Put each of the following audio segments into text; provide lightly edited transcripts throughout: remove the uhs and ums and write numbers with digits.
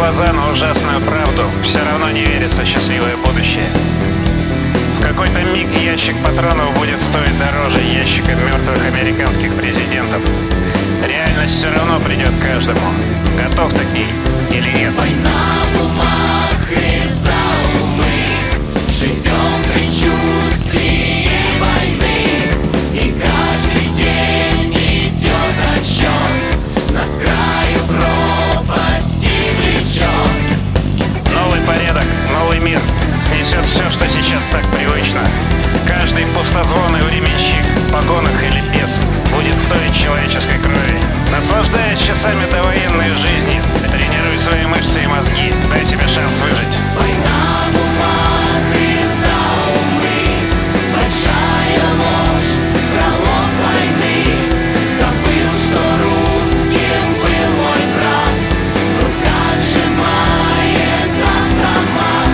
глаза на ужасную правду, все равно не верится в счастливое будущее. В какой-то миг ящик патронов будет стоить дороже ящика мертвых американских президентов. Реальность все равно придет каждому. Готов ты к ней или нет? Война в умах и за умы. Живем в предчувствии войны. И каждый день идет отсчет. Нас к краю пропасти влечет. Новый порядок, новый мир снесет все, что сейчас так привычно. Каждый пустозвонный временщик в погонах или без будет стоить человеческой крови. Наслаждаясь часами довоенной жизни, тренируй свои мышцы и мозги, дай себе шанс выжить. Война в умах и за умы. Большая ложь, пролог войны. Забыл, что русским был мой брат. В руках сжимает автомат.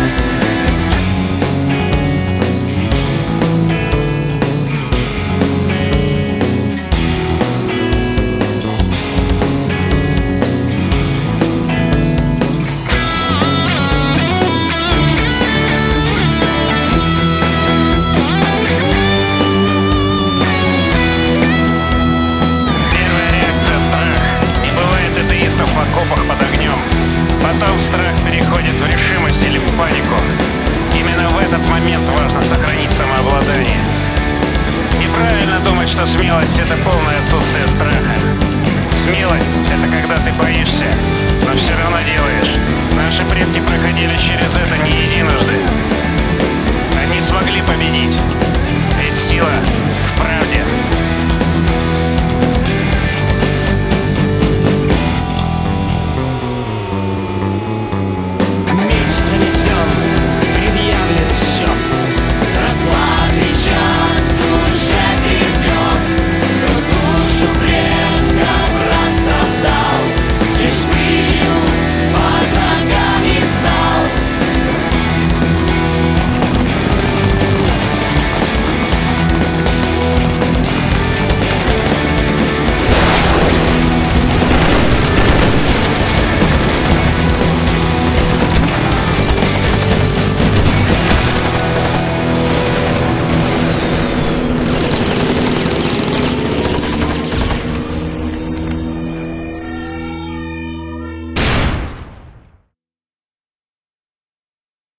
В окопах под огнем. Потом страх переходит в решимость или в панику. Именно в этот момент важно сохранить самообладание. Неправильно думать, что смелость — это полное отсутствие страха. Смелость — это когда ты